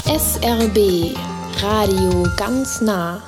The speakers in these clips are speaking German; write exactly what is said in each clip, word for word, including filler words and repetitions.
S R B Radio ganz nah.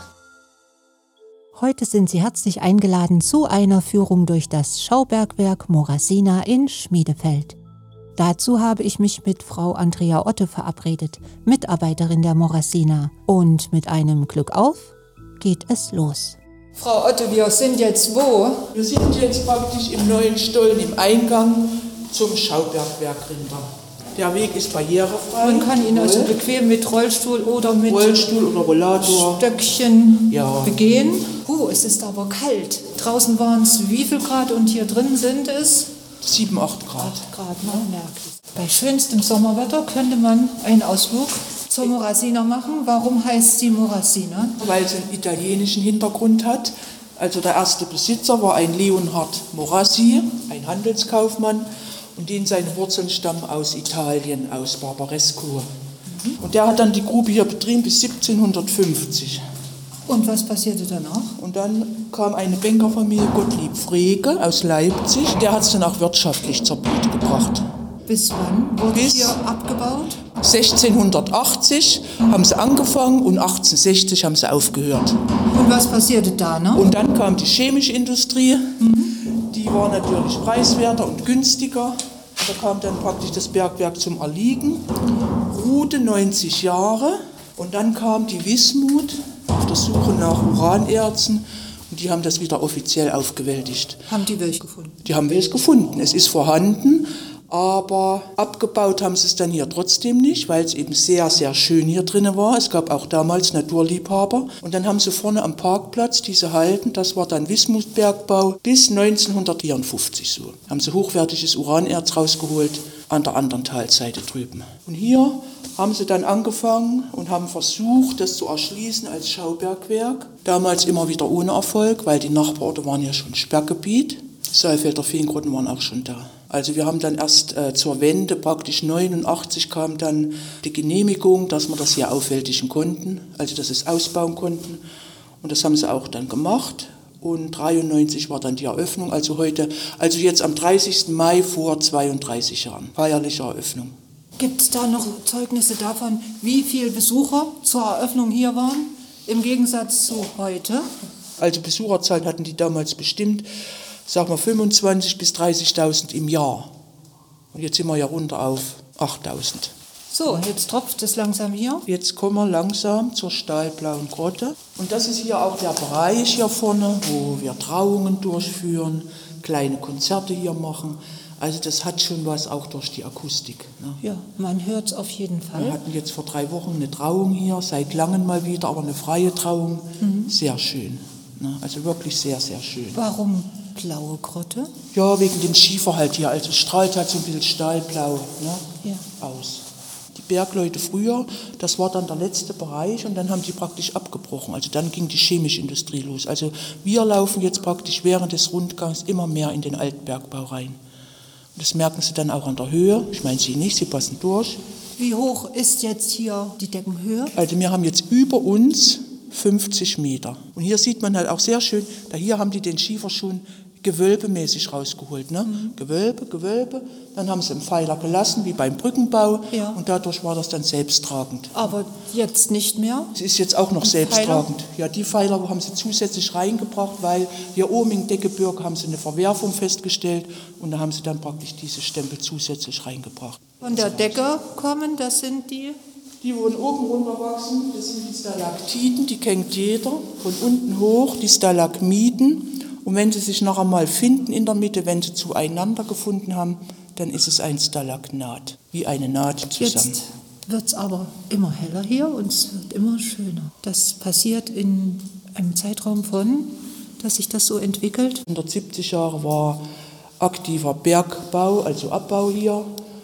Heute sind Sie herzlich eingeladen zu einer Führung durch das Schaubergwerk Morasina in Schmiedefeld. Dazu habe ich mich mit Frau Andrea Otte verabredet, Mitarbeiterin der Morasina. Und mit einem Glück auf geht es los. Frau Otte, wir sind jetzt wo? Wir sind jetzt praktisch im neuen Stollen im Eingang zum Schaubergwerk Rinder. Der Weg ist barrierefrei. Man kann ihn also bequem mit Rollstuhl oder mit Rollstuhl oder Rollator Stöckchen ja. begehen. Oh, es ist aber kalt. Draußen waren es wie viel Grad und hier drin sind es? sieben, acht Grad. acht Grad, man merkt es. Bei schönstem Sommerwetter könnte man einen Ausflug zur Morasina machen. Warum heißt sie Morasina? Weil sie einen italienischen Hintergrund hat. Also der erste Besitzer war ein Leonhard Morassi, ein Handelskaufmann. Und den seine Wurzeln stammen aus Italien, aus Barbaresco. Mhm. Und der hat dann die Grube hier betrieben bis siebzehnhundertfünfzig. Und was passierte danach? Und dann kam eine Bankerfamilie, Gottlieb Frege aus Leipzig. Der hat es dann auch wirtschaftlich zur Blüte gebracht. Bis wann wurde bis hier abgebaut? sechzehnhundertachtzig mhm. haben sie angefangen und achtzehnhundertsechzig haben sie aufgehört. Und was passierte da noch? Und dann kam die chemische Industrie. Mhm. Die war natürlich preiswerter und günstiger. Da kam dann praktisch das Bergwerk zum Erliegen. Ruhte neunzig Jahre. Und dann kam die Wismut auf der Suche nach Uranerzen. Und die haben das wieder offiziell aufgewältigt. Haben die welche gefunden? Die haben welche gefunden. Es ist vorhanden. Aber abgebaut haben sie es dann hier trotzdem nicht, weil es eben sehr, sehr schön hier drin war. Es gab auch damals Naturliebhaber. Und dann haben sie vorne am Parkplatz diese Halden, das war dann Wismutbergbau, bis neunzehnhundertvierundfünfzig so. Haben sie hochwertiges Uranerz rausgeholt an der anderen Talseite drüben. Und hier haben sie dann angefangen und haben versucht, das zu erschließen als Schaubergwerk. Damals immer wieder ohne Erfolg, weil die Nachbarorte waren ja schon Sperrgebiet. Saalfelder Feengrotten waren auch schon da. Also wir haben dann erst äh, zur Wende, praktisch neunundachtzig, kam dann die Genehmigung, dass wir das hier aufwältigen konnten, also dass es ausbauen konnten. Und das haben sie auch dann gemacht. Und dreiundneunzig war dann die Eröffnung, also heute, also jetzt am dreißigsten Mai vor zweiunddreißig Jahren, feierliche Eröffnung. Gibt es da noch Zeugnisse davon, wie viele Besucher zur Eröffnung hier waren, im Gegensatz zu heute? Also Besucherzahlen hatten die damals bestimmt, sagen wir fünfundzwanzigtausend bis dreißigtausend im Jahr. Und jetzt sind wir ja runter auf achttausend. So, jetzt tropft es langsam hier. Jetzt kommen wir langsam zur stahlblauen Grotte. Und das ist hier auch der Bereich hier vorne, wo wir Trauungen durchführen, kleine Konzerte hier machen. Also das hat schon was auch durch die Akustik. Ne? Ja, man hört es auf jeden Fall. Wir hatten jetzt vor drei Wochen eine Trauung hier, seit langem mal wieder, aber eine freie Trauung. Mhm. Sehr schön. Ne? Also wirklich sehr, sehr schön. Warum blaue Grotte? Ja, wegen dem Schiefer halt hier. Also es strahlt halt so ein bisschen stahlblau, ne? Ja. aus. Die Bergleute früher, das war dann der letzte Bereich und dann haben die praktisch abgebrochen. Also dann ging die chemische Industrie los. Also wir laufen jetzt praktisch während des Rundgangs immer mehr in den Altbergbau rein. Und das merken Sie dann auch an der Höhe. Ich meine Sie nicht, Sie passen durch. Wie hoch ist jetzt hier die Deckenhöhe? Also wir haben jetzt über uns fünfzig Meter. Und hier sieht man halt auch sehr schön, da hier haben die den Schiefer schon gewölbemäßig rausgeholt. Ne? Mhm. Gewölbe, Gewölbe, dann haben sie einen Pfeiler gelassen, wie beim Brückenbau. Ja. Und dadurch war das dann selbsttragend. Aber jetzt nicht mehr? Es ist jetzt auch noch Ein selbsttragend. Pfeiler? Ja, die Pfeiler haben sie zusätzlich reingebracht, weil hier oben in Deckeburg haben sie eine Verwerfung festgestellt und da haben sie dann praktisch diese Stempel zusätzlich reingebracht. Von der Decke kommen, das sind die? Die, wo von oben runterwachsen, das sind die Stalaktiten, die kennt jeder. Von unten hoch die Stalagmiten. Und wenn sie sich noch einmal finden in der Mitte, wenn sie zueinander gefunden haben, dann ist es ein Stalagnat, wie eine Naht zusammen. Jetzt wird es aber immer heller hier und es wird immer schöner. Das passiert in einem Zeitraum von, dass sich das so entwickelt? hundertsiebzig Jahre war aktiver Bergbau, also Abbau hier.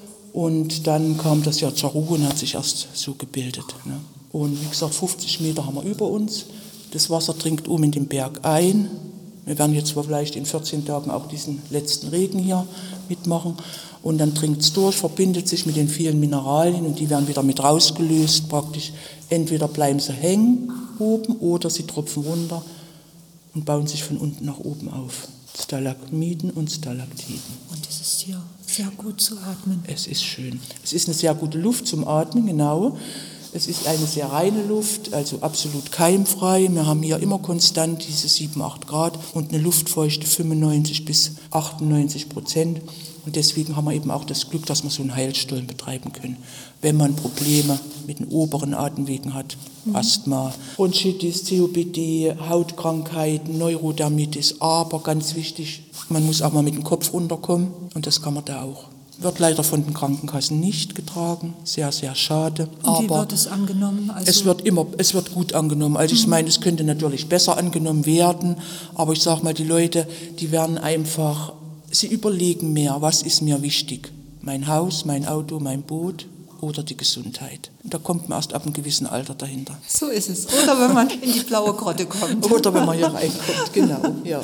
Und dann kam das ja zur Ruhe und hat sich erst so gebildet. Ne? Und wie gesagt, fünfzig Meter haben wir über uns. Das Wasser dringt oben in den Berg ein. Wir werden jetzt vielleicht in vierzehn Tagen auch diesen letzten Regen hier mitmachen. Und dann dringt es durch, verbindet sich mit den vielen Mineralien und die werden wieder mit rausgelöst. Praktisch entweder bleiben sie hängen oben oder sie tropfen runter und bauen sich von unten nach oben auf. Stalagmiten und Stalaktiten. Und es ist hier sehr gut zu atmen. Es ist schön. Es ist eine sehr gute Luft zum Atmen, genau. Es ist eine sehr reine Luft, also absolut keimfrei. Wir haben hier immer konstant diese sieben, acht Grad und eine Luftfeuchte fünfundneunzig bis achtundneunzig Prozent. Und deswegen haben wir eben auch das Glück, dass wir so einen Heilstollen betreiben können, wenn man Probleme mit den oberen Atemwegen hat. Mhm. Asthma, Bronchitis, C O P D, Hautkrankheiten, Neurodermitis. Aber ganz wichtig, man muss auch mal mit dem Kopf runterkommen und das kann man da auch. Wird leider von den Krankenkassen nicht getragen, sehr, sehr schade. Und wie wird es angenommen? Also es wird immer, es wird gut angenommen. Also ich meine, es könnte natürlich besser angenommen werden, aber ich sage mal, die Leute, die werden einfach, sie überlegen mehr, was ist mir wichtig? Mein Haus, mein Auto, mein Boot oder die Gesundheit. Und da kommt man erst ab einem gewissen Alter dahinter. So ist es. Oder wenn man in die blaue Grotte kommt. Oder wenn man hier reinkommt, genau. Ja.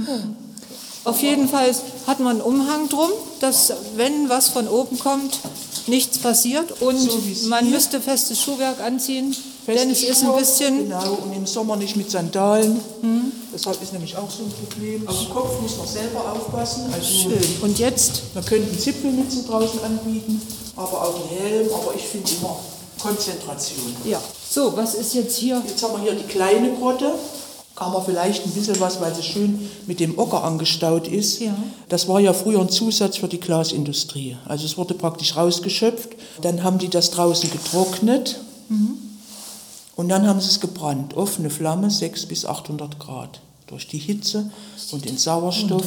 Auf jeden Fall hat man einen Umhang drum, dass, wenn was von oben kommt, nichts passiert. Und so man hier. müsste festes Schuhwerk anziehen, Feste denn es Schuhe, ist ein bisschen... Genau, und im Sommer nicht mit Sandalen. Hm. Deshalb ist nämlich auch so ein Problem. Auf den Kopf muss man selber aufpassen. Also schön. Und jetzt? Man könnte einen Zipfelmützen draußen anbieten, aber auch einen Helm. Aber ich finde immer Konzentration. Ja. So, was ist jetzt hier? Jetzt haben wir hier die kleine Grotte. Kann man vielleicht ein bisschen was, weil sie schön mit dem Ocker angestaut ist. Ja. Das war ja früher ein Zusatz für die Glasindustrie. Also es wurde praktisch rausgeschöpft. Dann haben die das draußen getrocknet. Mhm. Und dann haben sie es gebrannt. Offene Flamme, sechshundert bis achthundert Grad. Durch die Hitze und den Sauerstoff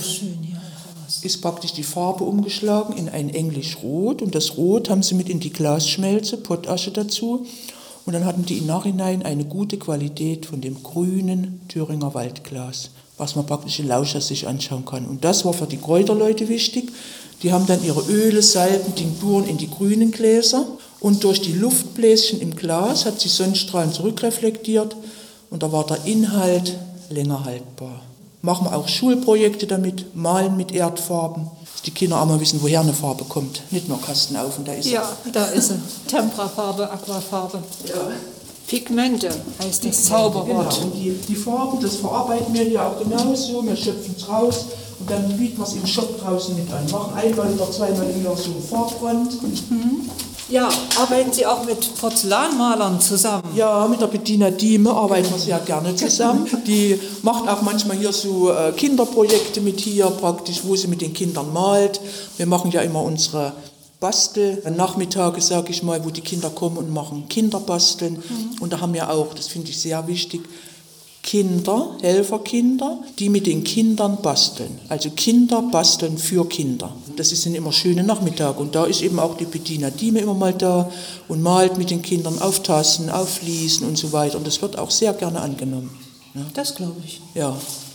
ist praktisch die Farbe umgeschlagen in ein Englisch-Rot. Und das Rot haben sie mit in die Glasschmelze, Pottasche dazu. Und dann hatten die im Nachhinein eine gute Qualität von dem grünen Thüringer Waldglas, was man praktisch in Lauscher sich anschauen kann. Und das war für die Kräuterleute wichtig. Die haben dann ihre Öle, Salben, Tinkturen in die grünen Gläser. Und durch die Luftbläschen im Glas hat sie Sonnenstrahlen zurückreflektiert. Und da war der Inhalt länger haltbar. Machen wir auch Schulprojekte damit, malen mit Erdfarben. Die Kinder auch mal wissen, woher eine Farbe kommt. Nicht nur Kasten auf und da ist sie. Ja, da ist sie. Temperafarbe, Aquafarbe. Ja. Pigmente heißt das Zauberwort. Genau. Und die, die Farben, das verarbeiten wir hier auch genauso. Wir schöpfen es raus und dann bieten wir es im Shop draußen mit an. Machen einmal oder zweimal im Jahr so eine Farbrand. Mhm. Ja, arbeiten Sie auch mit Porzellanmalern zusammen? Ja, mit der Bettina Dieme arbeiten wir sehr gerne zusammen. Die macht auch manchmal hier so äh, Kinderprojekte mit hier praktisch, wo sie mit den Kindern malt. Wir machen ja immer unsere Bastel-Nachmittage, sage ich mal, wo die Kinder kommen und machen Kinderbasteln. Mhm. Und da haben wir auch, das finde ich sehr wichtig, Kinder, Helferkinder, die mit den Kindern basteln. Also Kinder basteln für Kinder. Das sind immer schöne Nachmittage. Und da ist eben auch die Bettina Dieme immer mal da und malt mit den Kindern auf Tassen, auf Fliesen und so weiter. Und das wird auch sehr gerne angenommen. Ja. Das glaube ich. Ja.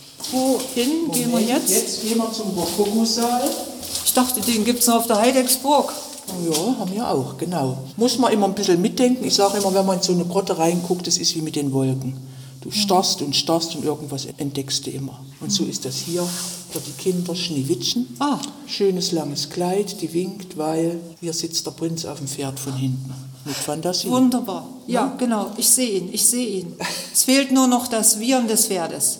Wohin gehen wir jetzt? Jetzt gehen wir zum Rokokosaal. Ich dachte, den gibt es noch auf der Heidecksburg. Ja, haben wir auch, genau. Muss man immer ein bisschen mitdenken. Ich sage immer, wenn man in so eine Grotte reinguckt, das ist wie mit den Wolken. Du starrst und starrst und irgendwas entdeckst du immer. Und so ist das hier für die Kinder Schneewittchen. Ah. Schönes langes Kleid, die winkt, weil hier sitzt der Prinz auf dem Pferd von hinten. Mit Fantasie. Wunderbar. Ja, ja, genau. Ich sehe ihn, ich sehe ihn. Es fehlt nur noch das Wiehern des Pferdes.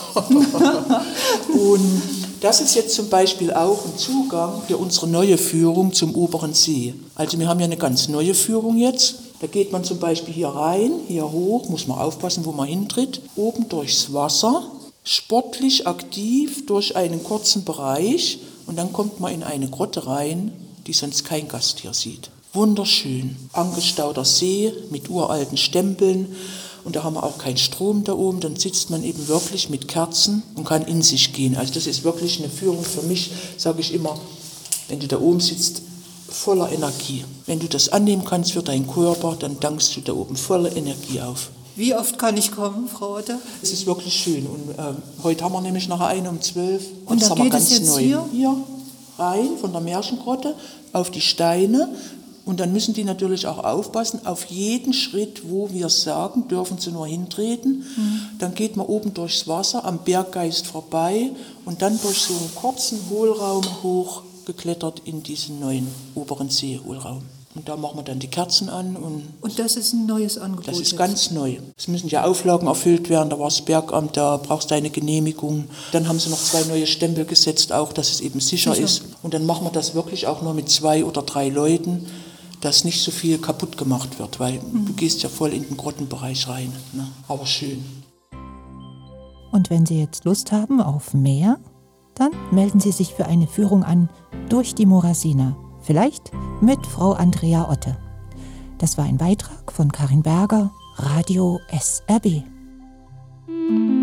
Und das ist jetzt zum Beispiel auch ein Zugang für unsere neue Führung zum Oberen See. Also wir haben ja eine ganz neue Führung jetzt. Da geht man zum Beispiel hier rein, hier hoch, muss man aufpassen, wo man hintritt, oben durchs Wasser, sportlich aktiv durch einen kurzen Bereich und dann kommt man in eine Grotte rein, die sonst kein Gast hier sieht. Wunderschön, angestauter See mit uralten Stempeln und da haben wir auch keinen Strom da oben, dann sitzt man eben wirklich mit Kerzen und kann in sich gehen. Also das ist wirklich eine Führung für mich, sage ich immer, wenn du da oben sitzt, voller Energie. Wenn du das annehmen kannst für deinen Körper, dann dankst du da oben voller Energie auf. Wie oft kann ich kommen, Frau Otte? Es ist wirklich schön. Und äh, heute haben wir nämlich nachher eine um zwölf. Und, und da geht es jetzt neu. hier? Hier rein von der Märchengrotte auf die Steine. Und dann müssen die natürlich auch aufpassen, auf jeden Schritt, wo wir sagen, dürfen sie nur hintreten. Mhm. Dann geht man oben durchs Wasser, am Berggeist vorbei und dann durch so einen kurzen Hohlraum hoch geklettert in diesen neuen oberen See-Hohlraum. Und da machen wir dann die Kerzen an. Und, und das ist ein neues Angebot? Das ist jetzt ganz neu. Es müssen ja Auflagen erfüllt werden, da war das Bergamt, da brauchst du eine Genehmigung. Dann haben sie noch zwei neue Stempel gesetzt, auch, dass es eben sicher, sicher ist. Und dann machen wir das wirklich auch nur mit zwei oder drei Leuten. dass nicht so viel kaputt gemacht wird, weil mhm. du gehst ja voll in den Grottenbereich rein. Ne? Aber schön. Und wenn Sie jetzt Lust haben auf mehr, dann melden Sie sich für eine Führung an durch die Morasina. Vielleicht mit Frau Andrea Otte. Das war ein Beitrag von Karin Berger, Radio S R B.